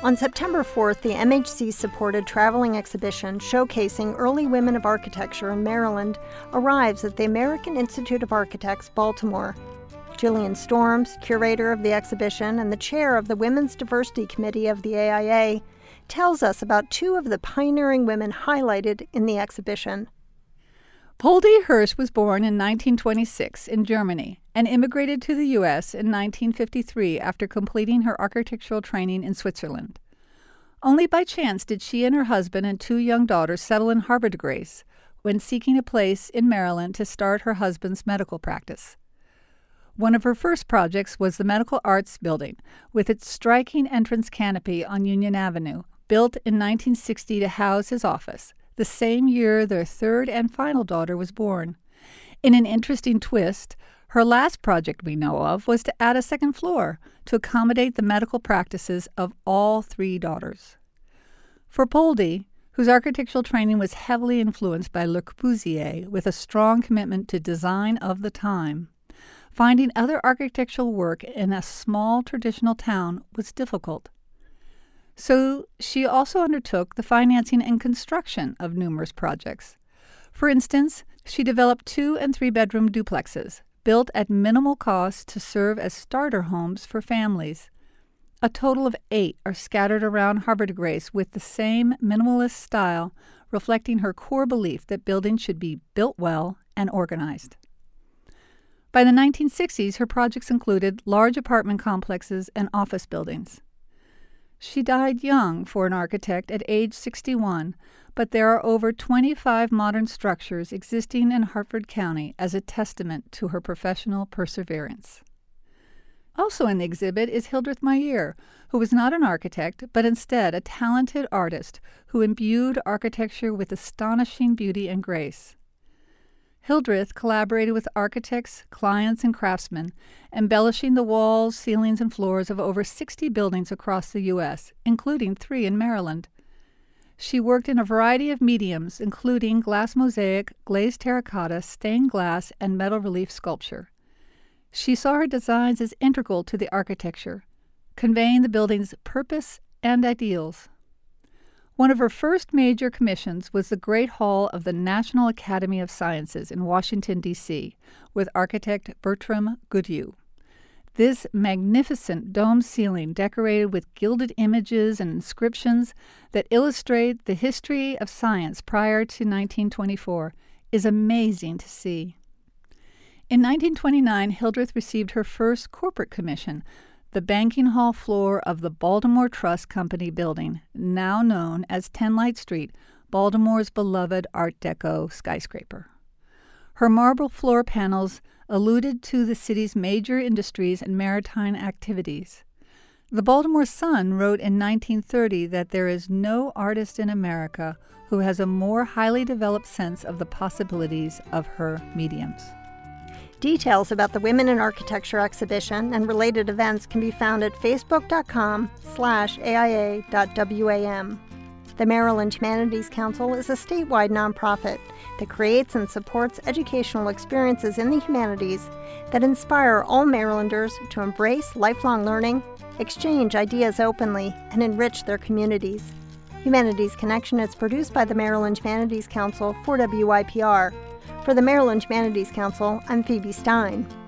On September 4th, the MHC-supported traveling exhibition showcasing early women of architecture in Maryland arrives at the American Institute of Architects, Baltimore. Jillian Storms, curator of the exhibition and the chair of the Women's Diversity Committee of the AIA, tells us about two of the pioneering women highlighted in the exhibition. Poldi Hirsch was born in 1926 in Germany and immigrated to the U.S. in 1953 after completing her architectural training in Switzerland. Only by chance did she and her husband and two young daughters settle in Havre de Grace when seeking a place in Maryland to start her husband's medical practice. One of her first projects was the Medical Arts Building, with its striking entrance canopy on Union Avenue, built in 1960 to house his office, the same year their third and final daughter was born. In an interesting twist, her last project we know of was to add a second floor to accommodate the medical practices of all three daughters. For Poldi, whose architectural training was heavily influenced by Le Corbusier with a strong commitment to design of the time, finding other architectural work in a small traditional town was difficult. So she also undertook the financing and construction of numerous projects. For instance, she developed 2- and 3-bedroom duplexes, built at minimal cost to serve as starter homes for families. A total of 8 are scattered around Havre de Grace with the same minimalist style, reflecting her core belief that buildings should be built well and organized. By the 1960s, her projects included large apartment complexes and office buildings. She died young for an architect at age 61, but there are over 25 modern structures existing in Hartford County as a testament to her professional perseverance. Also in the exhibit is Hildreth Mayer, who was not an architect, but instead a talented artist who imbued architecture with astonishing beauty and grace. Hildreth collaborated with architects, clients, and craftsmen, embellishing the walls, ceilings, and floors of over 60 buildings across the U.S., including 3 in Maryland. She worked in a variety of mediums, including glass mosaic, glazed terracotta, stained glass, and metal relief sculpture. She saw her designs as integral to the architecture, conveying the building's purpose and ideals. One of her first major commissions was the Great Hall of the National Academy of Sciences in Washington, D.C., with architect Bertram Goodhue. This magnificent dome ceiling, decorated with gilded images and inscriptions that illustrate the history of science prior to 1924, is amazing to see. In 1929, Hildreth received her first corporate commission, the banking hall floor of the Baltimore Trust Company building, now known as 10 Light Street, Baltimore's beloved Art Deco skyscraper. Her marble floor panels alluded to the city's major industries and maritime activities. The Baltimore Sun wrote in 1930 that there is no artist in America who has a more highly developed sense of the possibilities of her mediums. Details about the Women in Architecture exhibition and related events can be found at facebook.com/aia.wam. The Maryland Humanities Council is a statewide nonprofit that creates and supports educational experiences in the humanities that inspire all Marylanders to embrace lifelong learning, exchange ideas openly, and enrich their communities. Humanities Connection is produced by the Maryland Humanities Council for WYPR. For the Maryland Humanities Council, I'm Phoebe Stein.